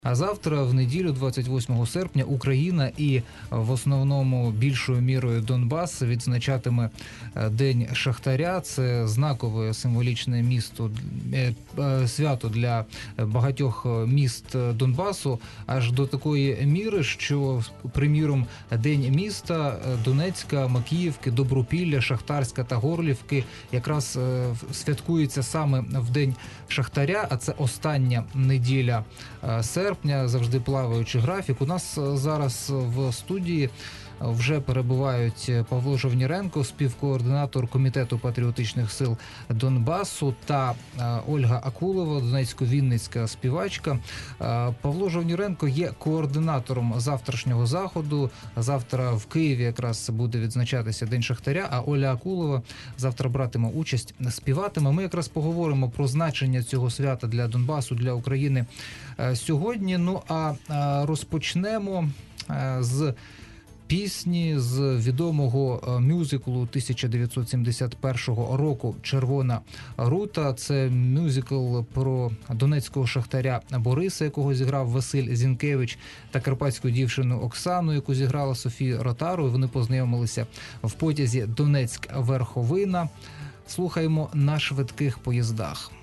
А завтра, в неділю, 28 серпня, Україна і в основному більшою мірою Донбас відзначатиме День Шахтаря. Це знакове символічне свято для багатьох міст Донбасу, аж до такої міри, що, приміром, День міста Донецька, Макіївки, Добропілля, Шахтарська та Горлівки якраз святкується саме в День Шахтаря, а це остання неділя серпня, завжди плаваючий графік. У нас зараз в студії вже перебувають Павло Жовніренко, співкоординатор Комітету патріотичних сил Донбасу, та Ольга Акулова, донецько-вінницька співачка. Павло Жовніренко є координатором завтрашнього заходу. Завтра в Києві якраз буде відзначатися День Шахтаря, а Оля Акулова завтра братиме участь, співатиме. Ми якраз поговоримо про значення цього свята для Донбасу, для України сьогодні. Ну а розпочнемо з пісні з відомого мюзиклу 1971 року «Червона рута». Це мюзикл про донецького шахтаря Бориса, якого зіграв Василь Зінкевич, та карпатську дівчину Оксану, яку зіграла Софія Ротару. Вони познайомилися в потязі Донецьк-Верховина. Слухаємо «На швидких поїздах».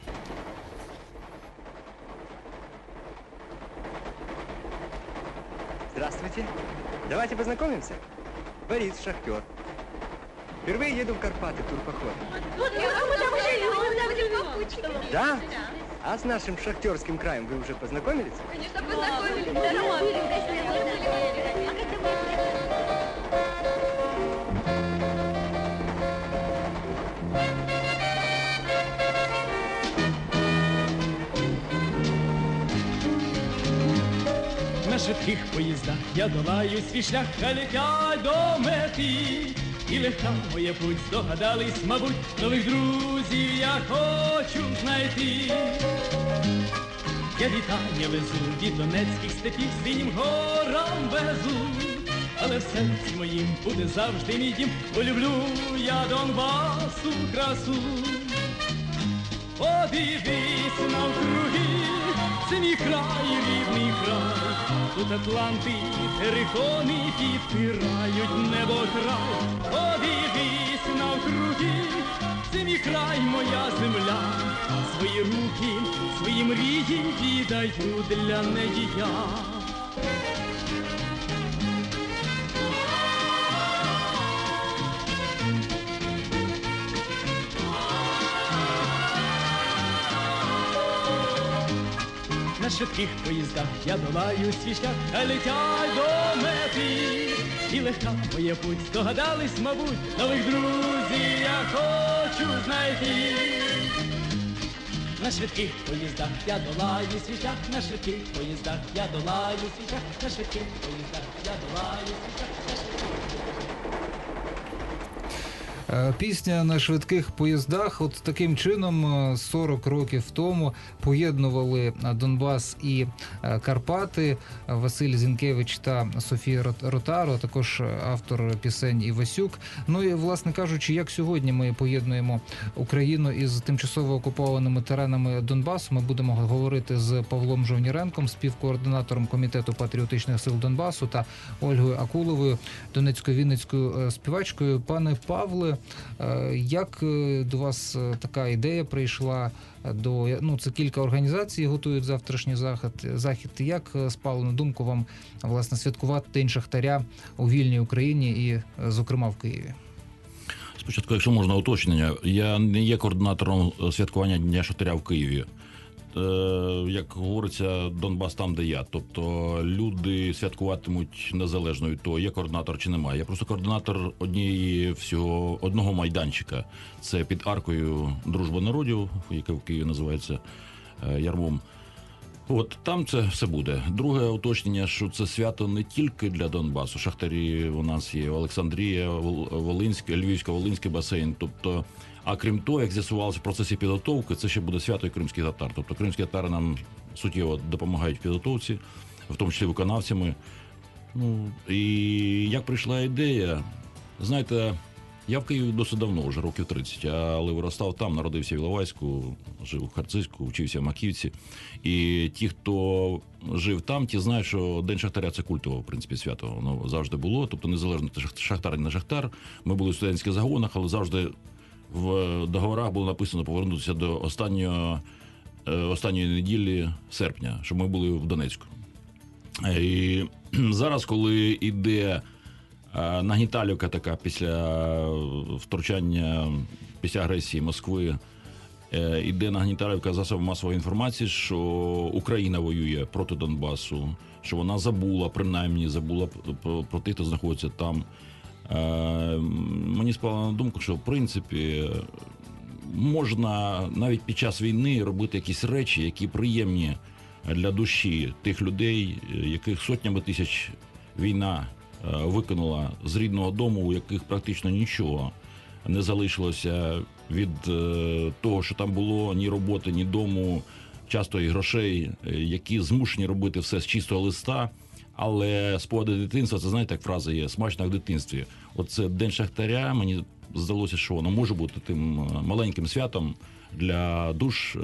Здравствуйте. Давайте познакомимся. Борис, шахтер. Впервые еду в Карпаты в турпоход. Да? А с нашим шахтерским краем вы уже познакомились? Конечно, познакомились. На швидких поїздах я долаю свій шлях, хай летять до мети. І легка моя путь, здогадались, мабуть, нових друзів я хочу знайти. Я вітання везу від донецьких степів, синім горам везу. Але в серці моїм буде завжди мій дім, бо люблю я Донбасу красу. Подивись навкруги, це мій край, рідний край. Тут Атланти, терикони підпирають небо край. Подивись навкруги, це мій край, моя земля. Свої руки, свої мрії віддаю для неї я. На швидких поїздах я долаю свій шлях, а летять до мети. І легка моя путь, здогадались, мабуть, нових друзів я хочу знайти. На швидких поїздах я долаю свій шлях, на швидких поїздах я долаю свій шлях, на швидких поїздах я долаю свій шлях, на швидких. Пісня «На швидких поїздах». От таким чином 40 років тому поєднували Донбас і Карпати. Василь Зінкевич та Софія Ротару, а також автор пісень Івасюк. Ну і, власне кажучи, як сьогодні ми поєднуємо Україну із тимчасово окупованими теренами Донбасу, ми будемо говорити з Павлом Жовніренком, співкоординатором Комітету патріотичних сил Донбасу, та Ольгою Акуловою, донецько-вінницькою співачкою. Пане Павле, як до вас така ідея прийшла? Це кілька організацій готують завтрашній захід. Як спало на думку вам, власне, святкувати День Шахтаря у вільній Україні і, зокрема, в Києві? Спочатку, якщо можна, уточнення. Я не є координатором святкування Дня Шахтаря в Києві. Як говориться, Донбас там, де я. Тобто люди святкуватимуть незалежно від того, є координатор чи немає. Я просто координатор одного майданчика. Це під аркою «Дружба народів», яка в Києві називається ярмом. От там це все буде. Друге уточнення, що це свято не тільки для Донбасу. Шахтарі у нас є Олександрія, Волинська, Львівсько-Волинський басейн. Тобто, а крім того, як з'ясувалося в процесі підготовки, це ще буде свято і кримських татар. Тобто кримські татари нам суттєво допомагають в підготовці, в тому числі виконавцями. І як прийшла ідея, знаєте, Я в Києві досить давно, вже років 30, але виростав там, народився в Іловайську, жив у Харцизьку, вчився в Маківці. І ті, хто жив там, ті знають, що День Шахтаря – це культове, в принципі, свято. Воно завжди було, тобто незалежно шахтар не шахтар. Ми були в студентських загонах, але завжди в договорах було написано повернутися до останньої неділі серпня, щоб ми були в Донецьку. І зараз, коли йде нагніталівка така після втручання, після агресії Москви, іде нагніталівка засобів масової інформації, що Україна воює проти Донбасу, що вона принаймні забула про тих, хто знаходиться там. Мені спало на думку, що в принципі можна навіть під час війни робити якісь речі, які приємні для душі тих людей, яких сотнями тисяч війна викинула з рідного дому, у яких практично нічого не залишилося від того, що там було, ні роботи, ні дому, часто і грошей, які змушені робити все з чистого листа. Але спогади дитинства, це, знаєте, як фраза є, смачно як в дитинстві. Оце День Шахтаря, мені здалося, що воно може бути тим маленьким святом для душ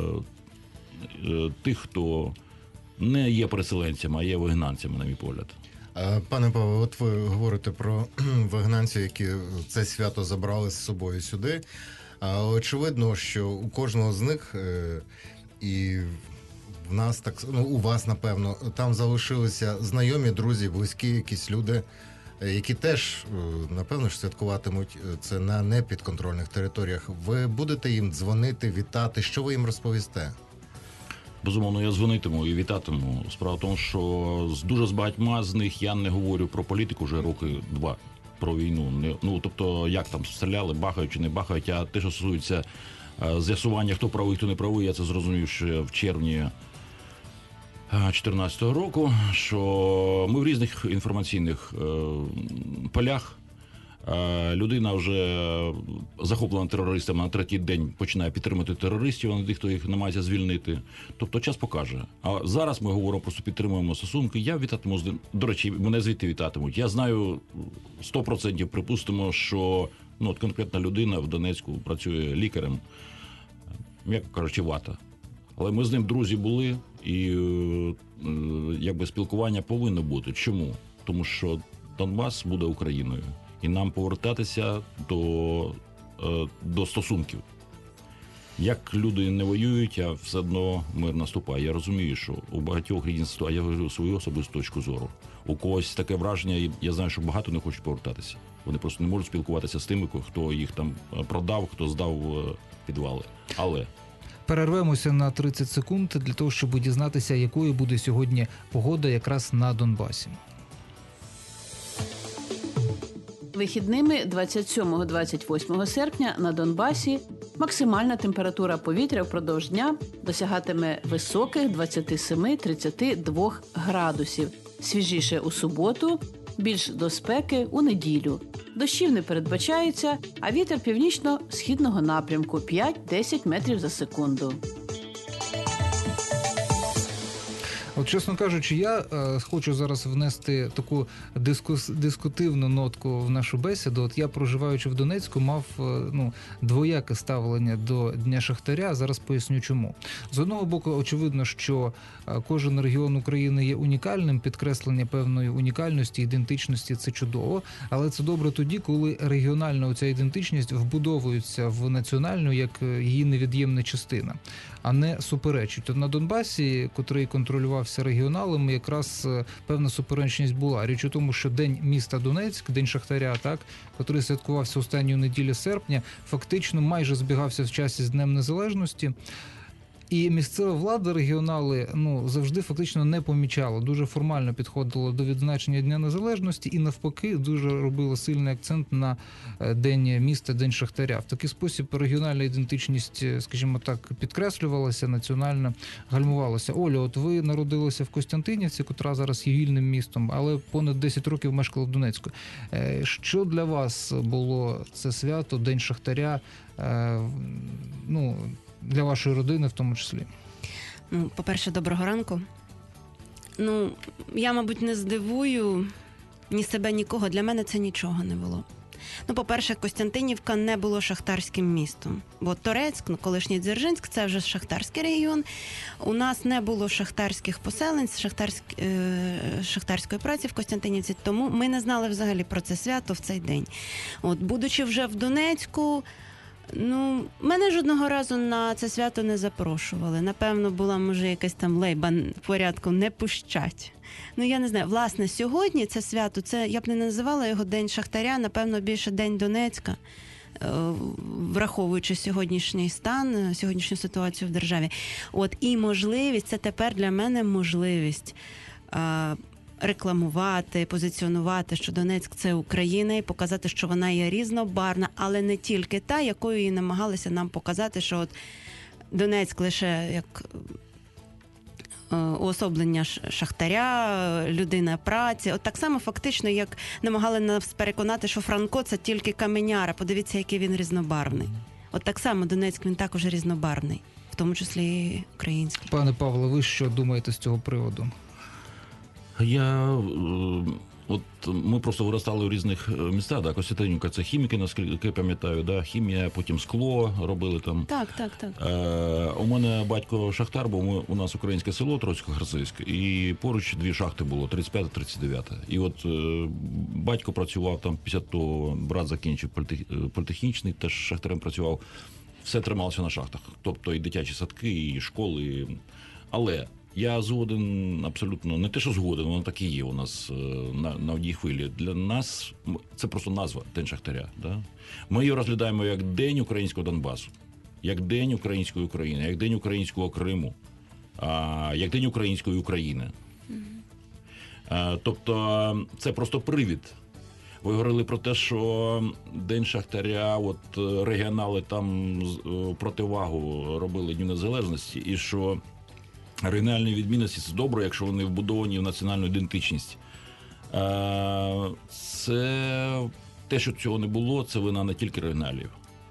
тих, хто не є переселенцями, а є вигнанцями, на мій погляд. Пане Павло, от ви говорите про вигнанців, які це свято забрали з собою сюди. Очевидно, що у кожного з них і в нас так, у вас, напевно, там залишилися знайомі, друзі, близькі якісь люди, які теж, напевно, ж святкуватимуть це на непідконтрольних територіях. Ви будете їм дзвонити, вітати? Що ви їм розповісте? Безумовно, я дзвонитиму і вітатиму. Справа в тому, що з багатьма з них я не говорю про політику вже роки 2, про війну. Тобто, як там стріляли, бахають чи не бахають, а те, що стосується з'ясування, хто правий, хто не правий, я це зрозумів ще в червні 2014 року, що ми в різних інформаційних полях. Людина вже захоплена терористами, на третій день починає підтримувати терористів, а не тих, хто їх намагається звільнити. Тобто час покаже. А зараз ми говоримо, просто підтримуємо стосунки. Я вітатиму з ним. До речі, мене звідти вітатимуть. Я знаю 100%, припустимо, що конкретна людина в Донецьку працює лікарем, м'яко кажучи, вата. Але ми з ним друзі були, і спілкування повинно бути. Чому? Тому що Донбас буде Україною. І нам повертатися до стосунків. Як люди не воюють, а все одно мир наступає. Я розумію, що у багатьох різних ситуацій, я говорю свою особисту точку зору. У когось таке враження, я знаю, що багато не хочуть повертатися. Вони просто не можуть спілкуватися з тими, хто їх там продав, хто здав підвали. Але перервемося на 30 секунд для того, щоб дізнатися, якою буде сьогодні погода якраз на Донбасі. Вихідними 27-28 серпня на Донбасі максимальна температура повітря впродовж дня досягатиме високих 27-32 градусів. Свіжіше у суботу, більш до спеки у неділю. Дощів не передбачається, а вітер північно-східного напрямку 5-10 метрів за секунду. От, чесно кажучи, я хочу зараз внести таку дискутивну нотку в нашу бесіду. От я, проживаючи в Донецьку, мав двояке ставлення до Дня Шахтаря. Зараз поясню чому. З одного боку, очевидно, що кожен регіон України є унікальним, підкреслення певної унікальності, ідентичності – це чудово, але це добре тоді, коли регіональна оця ідентичність вбудовується в національну як її невід'ємна частина, а не суперечить. От на Донбасі, котрий контролювався регіоналами, якраз певна суперечність була. Річ у тому, що День міста Донецьк, День Шахтаря, котрий святкувався останню неділю серпня, фактично майже збігався в часі з Днем Незалежності. І місцева влада, регіонали, завжди фактично не помічала, дуже формально підходила до відзначення Дня Незалежності і навпаки дуже робила сильний акцент на День міста, День Шахтаря. В такий спосіб регіональна ідентичність, скажімо так, підкреслювалася, національно гальмувалася. Оля, от ви народилися в Костянтинівці, котра зараз є вільним містом, але понад 10 років мешкала в Донецьку. Що для вас було це свято, День Шахтаря, для вашої родини в тому числі? По-перше, доброго ранку. Я, мабуть, не здивую ні себе, нікого. Для мене це нічого не було. Ну, по-перше, Костянтинівка не було шахтарським містом. Бо Торецьк, ну, колишній Дзержинськ, це вже шахтарський регіон. У нас не було шахтарських поселень, шахтарської праці в Костянтинівці, тому ми не знали взагалі про це свято в цей день. От, будучи вже в Донецьку, ну, мене жодного разу на це свято не запрошували. Напевно, була, може, якась там лейба порядку «не пущать». Ну, я не знаю. Власне, сьогодні це свято, це, я б не називала його День Шахтаря, напевно, більше День Донецька, враховуючи сьогоднішній стан, сьогоднішню ситуацію в державі. От, і можливість, це тепер для мене можливість рекламувати, позиціонувати, що Донецьк – це Україна, і показати, що вона є різнобарвна, але не тільки та, якою її намагалися нам показати, що от Донецьк лише як уособлення шахтаря, людина праці. От так само фактично, як намагали нас переконати, що Франко – це тільки каменяра. Подивіться, який він різнобарвний. От так само Донецьк, він також різнобарвний, в тому числі і український. Пане Павло, ви що думаєте з цього приводу? От ми просто виростали в різних містах, да, Костянтинівка – це хіміки, наскільки я пам'ятаю, да, хімія, потім скло робили там. Так. У мене батько шахтар, бо у нас українське село Троцько-Харцизьке, і поруч дві шахти було, 35-39. І от батько працював там, 50-го брат закінчив політехнічний, теж шахтарем працював. Все трималося на шахтах, тобто і дитячі садки, і школи. Але я згоден абсолютно, не те, що згоден, воно так і є у нас на одній хвилі. Для нас це просто назва День Шахтаря. Да? Ми її розглядаємо як День українського Донбасу, як День української України, як День українського Криму, як День української України. Тобто це просто привід. Ви говорили про те, що День Шахтаря, от регіонали там противагу робили Дню Незалежності, і що регіональні відмінності – це добре, якщо вони вбудовані в національну ідентичність. Це те, що цього не було, це вина не тільки регіоналів.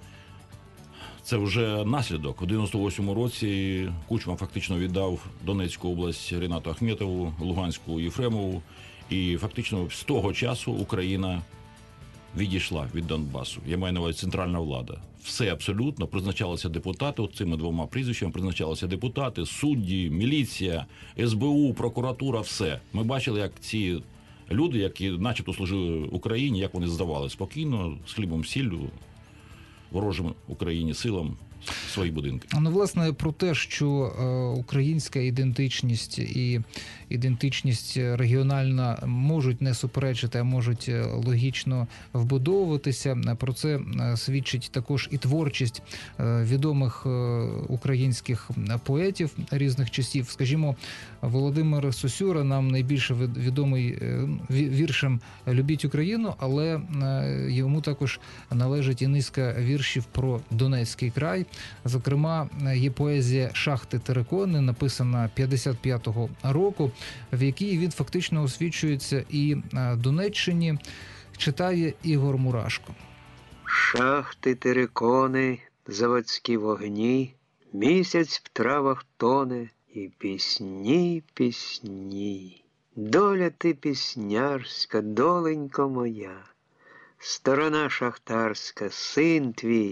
Це вже наслідок. У 98-му році Кучма фактично віддав Донецьку область Рінату Ахметову, Луганську Єфремову. І фактично з того часу Україна відійшла від Донбасу. Я маю на увазі центральна влада. Все абсолютно, призначалися депутати, от цими двома прізвищами призначалися депутати, судді, міліція, СБУ, прокуратура, все. Ми бачили, як ці люди, які начебто служили Україні, як вони здавали спокійно, з хлібом, сіллю, ворожим Україні силам свої будинки. Ну, власне, про те, що українська ідентичність і ідентичність регіональна можуть не суперечити, а можуть логічно вбудовуватися. Про це свідчить також і творчість відомих українських поетів різних часів. Скажімо, Володимир Сосюра нам найбільше відомий віршем «Любіть Україну», але йому також належить і низка віршів про Донецький край. Зокрема, є поезія «Шахти терикони», написана 55-го року, в якій він фактично освічується і Донеччині, читає Ігор Мурашко. Шахти терикони, заводські вогні, місяць в травах тоне, і пісні, пісні. Доля ти піснярська, доленько моя, сторона шахтарська, син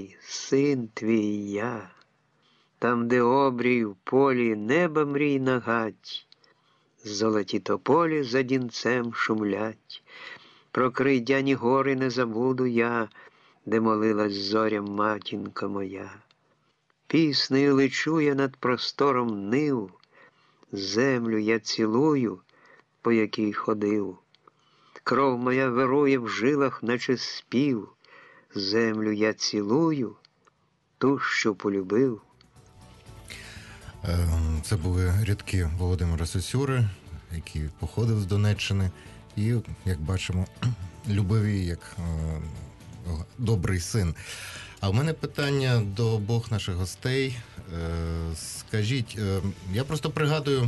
твій я. Там, де обрій в полі, неба мрій нагать, золоті тополі за дінцем шумлять. Про крейдяні гори не забуду я, де молилась зорям матінка моя. Піснею лечу я над простором нив, землю я цілую, по якій ходив. Кров моя вирує в жилах, наче спів, землю я цілую, ту, що полюбив. Це були рядки Володимира Сосюри, який походив з Донеччини і, як бачимо, любив її як добрий син. А в мене питання до обох наших гостей. Скажіть, я просто пригадую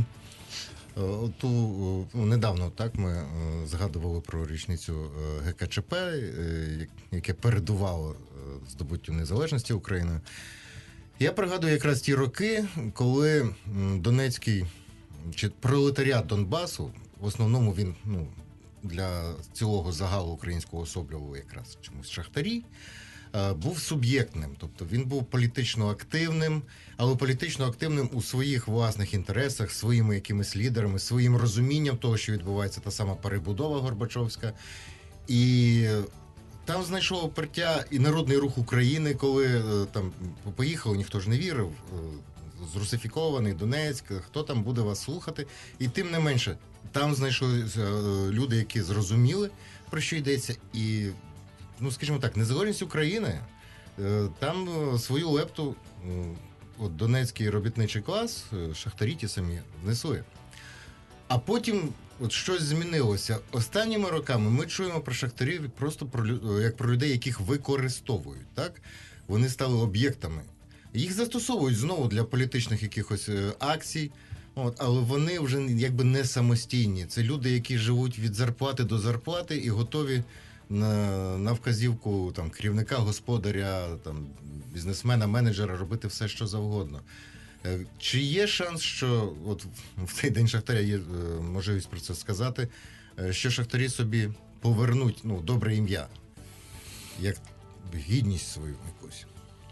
недавно так ми згадували про річницю ГКЧП, яке передувало здобуттю незалежності України. Я пригадую якраз ті роки, коли Донецький чи пролетаріат Донбасу, в основному він для цілого загалу українського особлював якраз чомусь Шахтарі, був суб'єктним. Тобто він був політично активним, але політично активним у своїх власних інтересах, своїми якимись лідерами, своїм розумінням того, що відбувається та сама перебудова Горбачовська. І там знайшов опертя і Народний Рух України, коли там поїхали, ніхто ж не вірив, зрусифікований Донецьк, хто там буде вас слухати. І тим не менше, там знайшлися люди, які зрозуміли, про що йдеться. І, ну, скажімо так, незалежність України, там свою лепту от донецький робітничий клас, шахтарі ті самі внесли. А потім от щось змінилося. Останніми роками ми чуємо про шахтарів просто як про людей, яких використовують. Так? Вони стали об'єктами. Їх застосовують знову для політичних якихось акцій, але вони вже якби не самостійні. Це люди, які живуть від зарплати до зарплати і готові на вказівку там, керівника, господаря, там, бізнесмена, менеджера робити все, що завгодно. Чи є шанс, що от в цей день Шахтаря є можливість про це сказати, що шахтарі собі повернуть добре ім'я, як гідність свою якусь?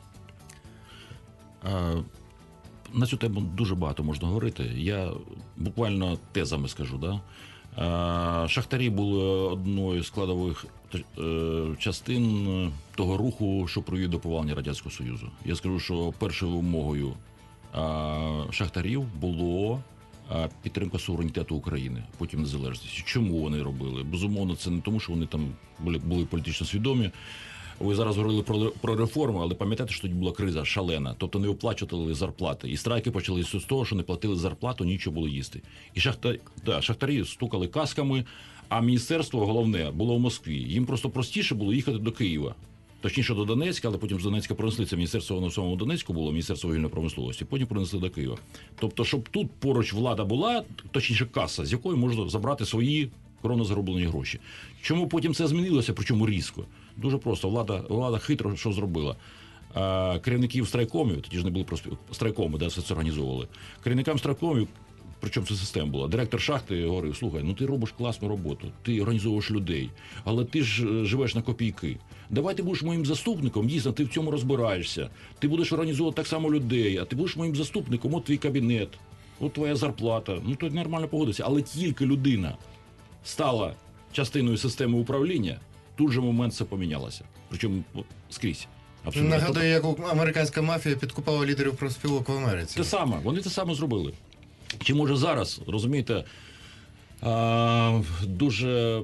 На цю тему дуже багато можна говорити. Я буквально тезами скажу. Да? Шахтарі були одною з складових частин того руху, що привів до повалення Радянського Союзу. Я скажу, що першою вимогою шахтарів було підтримка суверенітету України, потім незалежності. Чому вони робили? Безумовно, це не тому, що вони там були політично свідомі. Ви зараз говорили про реформи, але пам'ятаєте, що тоді була криза шалена. Тобто не оплачували зарплати. І страйки почалися з того, що не платили зарплату, нічого було їсти. І шахтарі стукали касками, а міністерство, головне, було в Москві. Їм просто простіше було їхати до Києва. Точніше, до Донецька, але потім з Донецька пронесли. Це міністерство на самому Донецьку було, Міністерство вугільної промисловості. Потім принесли до Києва. Тобто, щоб тут поруч влада була, точніше каса, з якої можна забрати свої коронозароблені гроші. Чому потім це змінилося, причому різко? Дуже просто. Влада хитро що зробила. Керівників страйкомів, тоді ж не були просто страйкоми, де все це організовували. Керівникам страйкомів, причому це система була, директор шахти говорив: слухай, ти робиш класну роботу, ти організовуєш людей, але ти ж живеш на копійки. Давай ти будеш моїм заступником, дійсно, ти в цьому розбираєшся. Ти будеш організовувати так само людей, а ти будеш моїм заступником, от твій кабінет, от твоя зарплата. То нормально погодиться. Але тільки людина стала частиною системи управління, тут же момент це помінялося. Причому скрізь. Абсолютно. Нагадую, як американська мафія підкупала лідерів профспілок в Америці. Те саме, вони те саме зробили. Чи може зараз, розумієте, дуже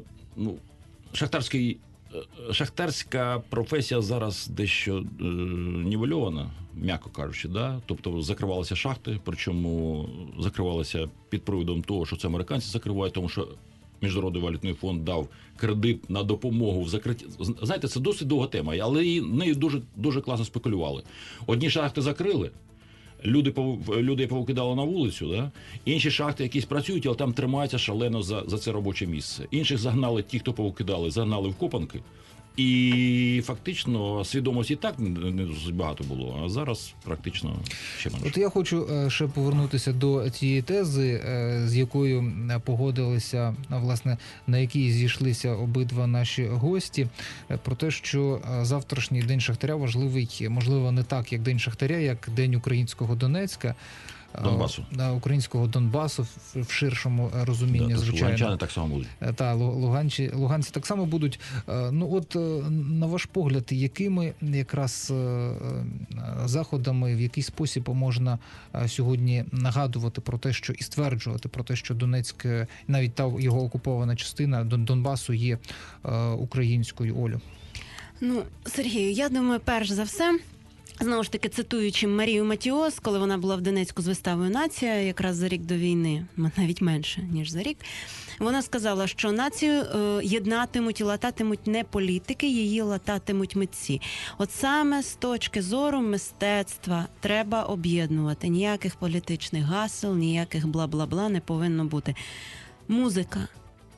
шахтарська професія зараз дещо нівельована, м'яко кажучи, да? Тобто закривалися шахти, причому закривалися під приводом того, що це американці закривають, тому що Міжнародний валютний фонд дав кредит на допомогу в закритті. Знаєте, це досить довга тема, але нею дуже, дуже класно спекулювали. Одні шахти закрили, людей повикидало на вулицю, да? Інші шахти якісь працюють, але там тримаються шалено за це робоче місце. Інших загнали, ті, хто повикидали, загнали в копанки. І фактично свідомості і так не досить багато було, а зараз практично ще менше. От я хочу ще повернутися до тієї тези, з якою погодилися, власне, на якій зійшлися обидва наші гості, про те, що завтрашній День Шахтаря важливий, можливо, не так, як День Шахтаря, як День українського Донецька. Донбасу. Українського Донбасу в ширшому розумінні, звичайно. Луганчани так само будуть. Луганці так само будуть. На ваш погляд, якими якраз заходами, в який спосіб можна сьогодні нагадувати про те, що і стверджувати про те, що Донецьк, навіть та його окупована частина Донбасу є українською, Олю? Сергію, я думаю, перш за все, знову ж таки, цитуючи Марію Матіос, коли вона була в Донецьку з виставою «Нація», якраз за рік до війни, навіть менше, ніж за рік, вона сказала, що націю єднатимуть і лататимуть не політики, її лататимуть митці. От саме з точки зору мистецтва треба об'єднувати. Ніяких політичних гасел, ніяких бла-бла-бла не повинно бути. Музика.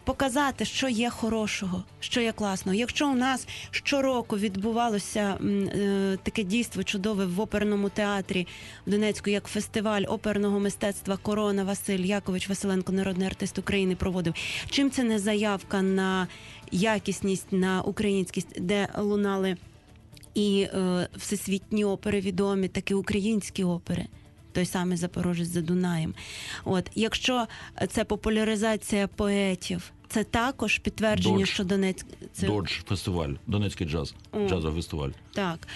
показати, що є хорошого, що є класного. Якщо у нас щороку відбувалося таке дійство чудове в оперному театрі в Донецьку, як фестиваль оперного мистецтва «Корона», Василь Якович Василенко, народний артист України, проводив. Чим це не заявка на якісність, на українськість, де лунали і всесвітні опери відомі, так і українські опери. Той самий «Запорожець за Дунаєм». От, якщо це популяризація поетів, це також підтвердження, що Донецьк... Додж фестиваль, Донецький джаз, джазовий фестиваль. Так.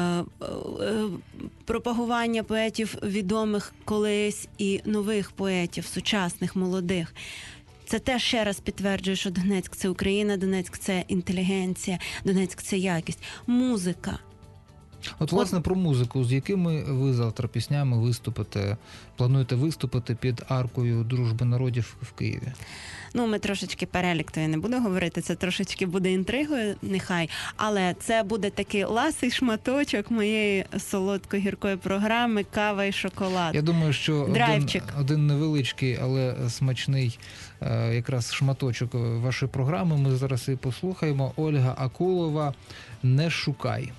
Пропагування поетів відомих колись і нових поетів, сучасних, молодих. Це теж ще раз підтверджує, що Донецьк – це Україна, Донецьк – це інтелігенція, Донецьк – це якість. Музика. От, власне, про музику. З якими ви завтра піснями виступите, плануєте виступити під аркою Дружби народів в Києві? Ну, ми трошечки перелік, то я не буду говорити, це трошечки буде інтригою, нехай. Але це буде такий ласий шматочок моєї солодко-гіркої програми «Кава і шоколад». Я думаю, що один невеличкий, але смачний якраз шматочок вашої програми ми зараз і послухаємо. Ольга Акулова «Не шукай».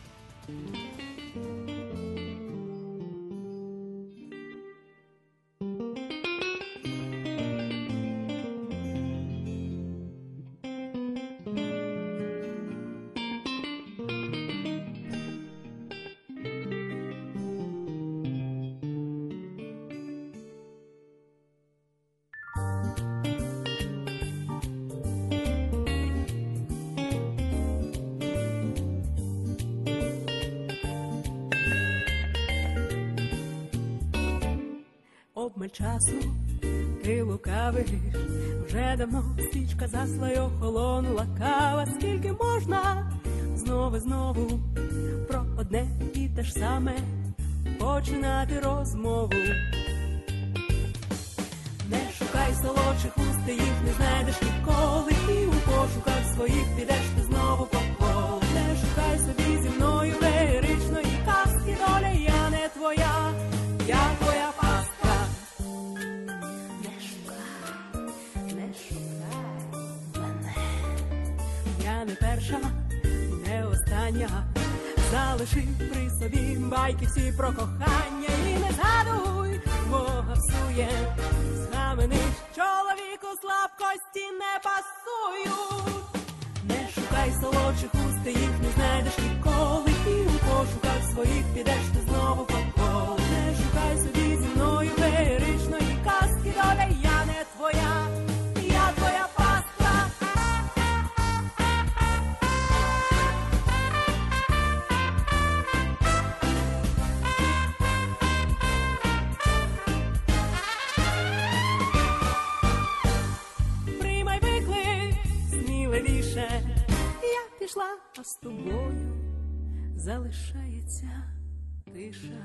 Обмаль часу, ти лукавиш, вже давно свічка засла й охолонула кава. Скільки можна знову про одне і те ж саме починати розмову? Не шукай солодших уст, ти їх не знайдеш ніколи, і у пошуках своїх підеш ти знову по колу. Не шукай собі зі мною феєричної казки, доля я не твоя, я твоя пастка. Не перша, не остання, залиши при собі байки всі про кохання і не згадуй, Бога всує, схаменись, чоловіку слабкості не пасують. Не шукай солодших уст, ти їх не знайдеш ніколи, і у пошуках своїх підеш ти знову по колу. Не шукай собі зі мною феєричної казки, доля я не твоя, я твоя пастка. Я пішла, а з тобою залишається тиша.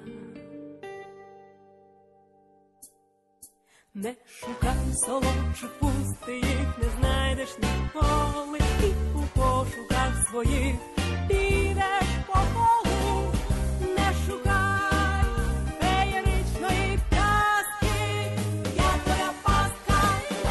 Не шукай солодших уст, ти їх не знайдеш ніколи, і у пошуках своїх підеш по колу. Не шукай феєричної казки, я твоя пастка.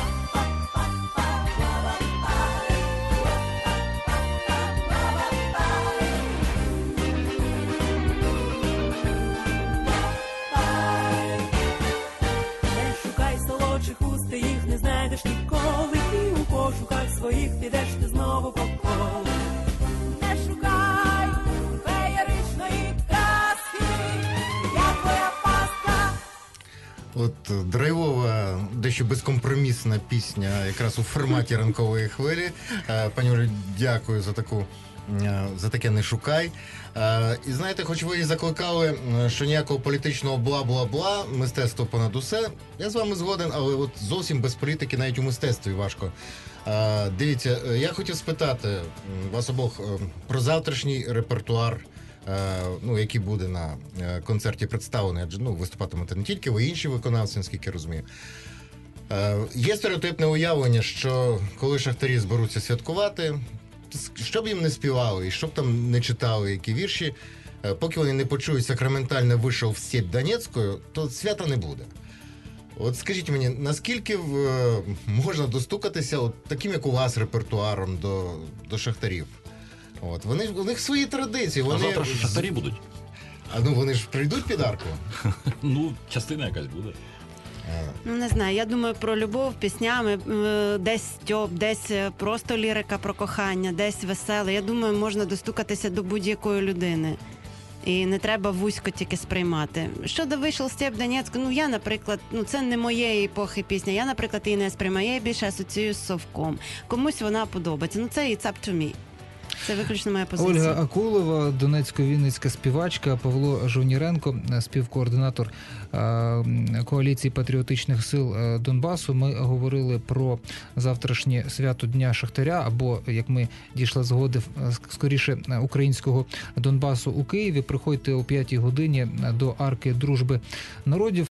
Ти їх не знайдеш ніколи, і у пошуках своїх підеш ти знову по колу. Не шукай феєричної казки, я твоя пастка. От драйвова, дещо безкомпромісна пісня якраз у форматі ранкової хвилі. Пані Олю, дякую за таке «Не шукай». І знаєте, хоч ви і закликали, що ніякого політичного бла-бла-бла, мистецтво понад усе, я з вами згоден, але от зовсім без політики навіть у мистецтві важко. Дивіться, я хотів спитати вас обох про завтрашній репертуар, який буде на концерті представлений, адже виступатимете не тільки ви, інші виконавці, наскільки я розумію. Є стереотипне уявлення, що коли шахтарі зберуться святкувати, що б їм не співали, і що б там не читали, які вірші, поки вони не почують «Сакраментально вийшов в степь Донецькою», то свята не буде. От скажіть мені, наскільки можна достукатися от таким, як у вас, репертуаром до шахтарів? От, у них свої традиції. А завтра що, шахтарі будуть? А ну вони ж прийдуть під арку? Ну, частина якась буде. Ну, не знаю, я думаю про любов піснями, десь стьоп, десь просто лірика про кохання, десь веселе. Я думаю, можна достукатися до будь-якої людини. І не треба вузько тільки сприймати. Щодо «Вийшов степ Донецьк», ну я, наприклад, це не моєї епохи пісня, я, наприклад, її не сприймаю, я більше асоціюю з совком. Комусь вона подобається. Ну це it's up to me. Це виключно моя позиція. Ольга Акулова, донецько-вінницька співачка, Павло Жовніренко, співкоординатор коаліції патріотичних сил Донбасу. Ми говорили про завтрашнє свято Дня Шахтаря, або, як ми дійшли згоди, скоріше, українського Донбасу у Києві. Приходьте о 5-й годині до Арки Дружби народів.